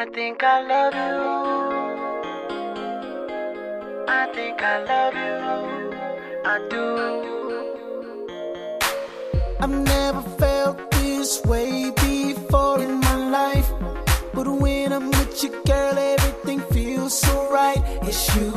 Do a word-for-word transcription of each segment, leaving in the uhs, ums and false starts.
I think I love you. I think I love you. I do. I've never felt this way before in my life, but when I'm with you, girl, everything feels so right. It's you.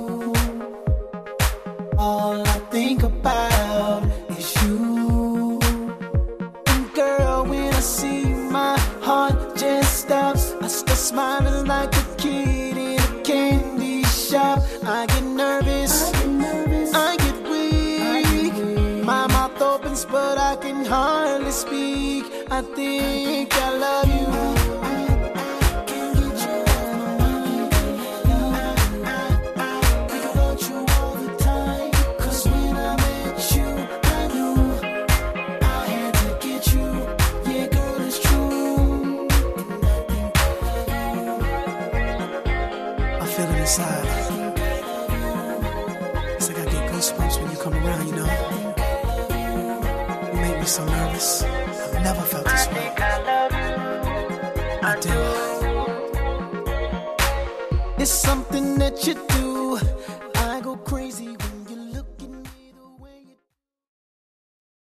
All I think about is you. And girl, when I see you, my heart just stops. I start smiling like a kid in a candy shop. I get nervous, I get, nervous. I get weak. My mouth opens, but I can hardly speak. I think I love you. Inside. It's like I get goosebumps when you come around, you know. You make me so nervous. I've never felt this way. I do. It's something that you do